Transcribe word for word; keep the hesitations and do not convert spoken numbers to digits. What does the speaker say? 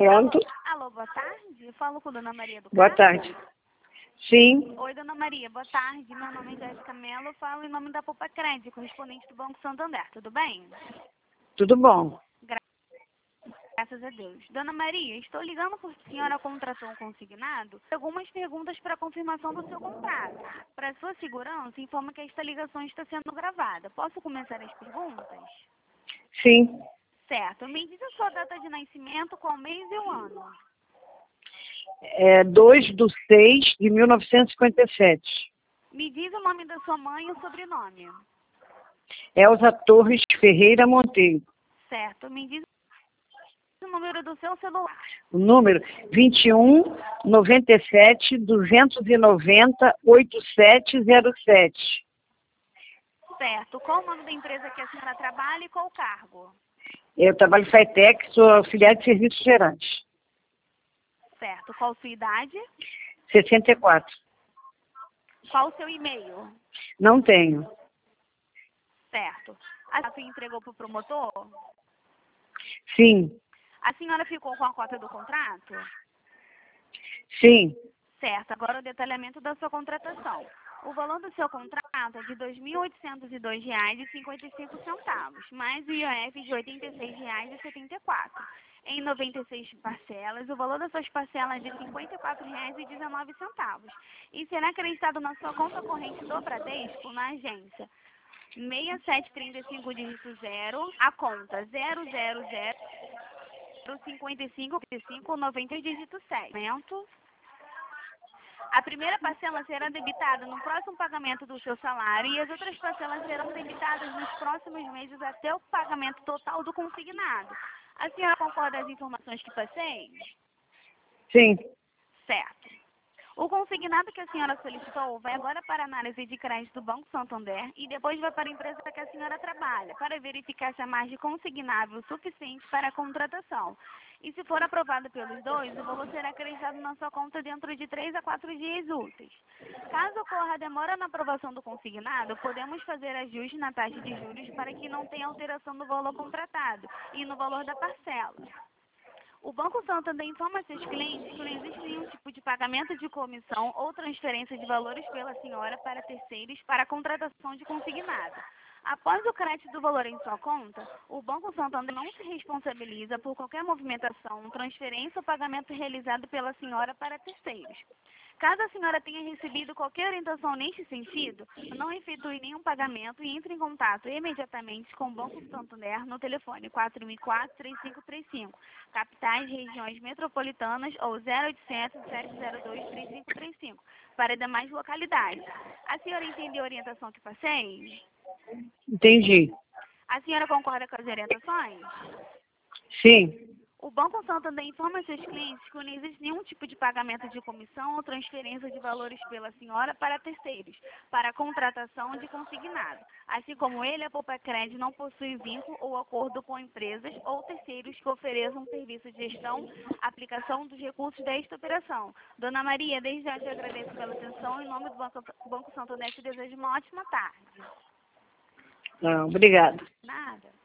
Pronto. Alô, boa tarde. Eu falo com a Dona Maria do Boa Carmo. tarde. Sim, Oi, Dona Maria, boa tarde. Meu nome é Jéssica Mello, eu falo em nome da Poupa Crédito, correspondente do Banco Santander. Tudo bem? tudo bom. Graças a Deus. Dona Maria, estou ligando porque a senhora contratou um consignado. Algumas perguntas para confirmação do seu contrato. Para sua segurança, informa que esta ligação está sendo gravada. Posso começar as perguntas? Sim, Certo. Me diz a sua data de nascimento, qual mês e o ano. é dois de seis de mil novecentos e cinquenta e sete. Me diz o nome da sua mãe e o sobrenome. Elza Torres Ferreira Monteiro. Certo. Me diz o número do seu celular. O número vinte e um, noventa e sete, duzentos e noventa, oitenta e sete zero sete. Certo. Qual o nome da empresa que a senhora trabalha e qual o cargo? Eu trabalho em Fitec, sou auxiliar de serviços gerantes. Certo. Qual sua idade? sessenta e quatro. Qual o seu e-mail? Não tenho. Certo. A senhora entregou para o promotor? Sim, A senhora ficou com a cópia do contrato? sim, Certo. Agora o detalhamento da sua contratação. O valor do seu contrato é de dois mil oitocentos e dois reais e cinquenta e cinco centavos, mais o I O F de oitenta e seis reais e setenta e quatro centavos. Em noventa e seis parcelas, o valor das suas parcelas é de cinquenta e quatro reais e dezenove centavos. E será acreditado na sua conta corrente do Bradesco, na agência seis sete três cinco dígito zero, a conta zero zero zero cinquenta e cinco cinco noventa dígito seis. A primeira parcela será debitada no próximo pagamento do seu salário e as outras parcelas serão debitadas nos próximos meses até o pagamento total do consignado. A senhora concorda com as informações que passei? sim. Certo. O consignado que a senhora solicitou vai agora para a análise de crédito do Banco Santander e depois vai para a empresa que a senhora trabalha, para verificar se a margem consignável suficiente para a contratação. E se for aprovado pelos dois, o valor será acreditado na sua conta dentro de três a quatro dias úteis. Caso ocorra demora na aprovação do consignado, podemos fazer ajuste na taxa de juros para que não tenha alteração no valor contratado e no valor da parcela. O Banco Santander informa a seus clientes que não existe nenhum tipo de pagamento de comissão ou transferência de valores pela senhora para terceiros para a contratação de consignado. Após o crédito do valor em sua conta, o Banco Santander não se responsabiliza por qualquer movimentação, transferência ou pagamento realizado pela senhora para terceiros. Caso a senhora tenha recebido qualquer orientação neste sentido, não efetue nenhum pagamento e entre em contato imediatamente com o Banco Santander no telefone quatro mil e quatro, três cinco três cinco, capitais, regiões metropolitanas ou zero oitocentos, sete zero dois, três cinco três cinco, para demais localidades. A senhora entendeu a orientação que passei? Entendi. A senhora concorda com as orientações? Sim, O Banco Santander informa a seus clientes que não existe nenhum tipo de pagamento de comissão ou transferência de valores pela senhora para terceiros, para a contratação de consignado. Assim como ele, a Poupa Crédito não possui vínculo ou acordo com empresas ou terceiros que ofereçam serviço de gestão, aplicação dos recursos desta operação. Dona Maria, desde já te agradeço pela atenção. Em nome do Banco, Banco Santander, te desejo uma ótima tarde. não, obrigada. Nada.